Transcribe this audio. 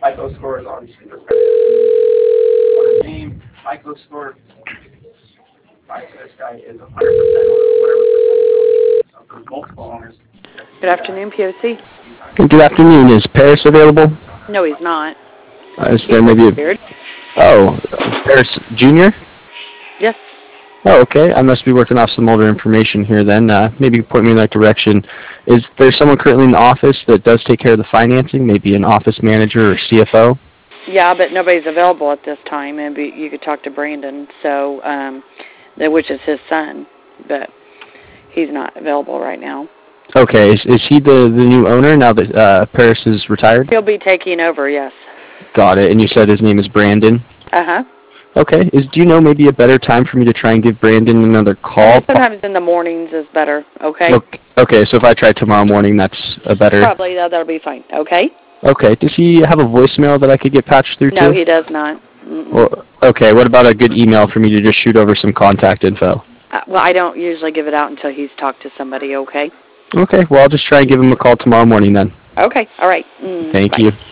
FICO score is obviously repetitive. On a name, FICO score. This guy is 100% or whatever percentage. So there's multiple owners. Good afternoon, POC. Good afternoon. Is Paris available? No, he's not. Is there maybe a... Oh, Paris Jr.? Yes. Oh, okay. I must be working off some older information here then. Maybe you can point me in that direction. Is there someone currently in the office that does take care of the financing, maybe an office manager or CFO? Yeah, but nobody's available at this time. Maybe you could talk to Brandon, which is his son, but he's not available right now. Okay. Is he the new owner now that Paris is retired? He'll be taking over, yes. Got it. And you said his name is Brandon? Uh-huh. Okay. Do you know maybe a better time for me to try and give Brandon another call? Sometimes in the mornings is better, okay? Okay, so if I try tomorrow morning, that's a better... Probably, that'll be fine, okay? Okay. Does he have a voicemail that I could get patched through to? No, he does not. Well, okay, what about a good email for me to just shoot over some contact info? Well, I don't usually give it out until he's talked to somebody, okay? Okay, well, I'll just try and give him a call tomorrow morning then. Okay, all right. Thank bye. you.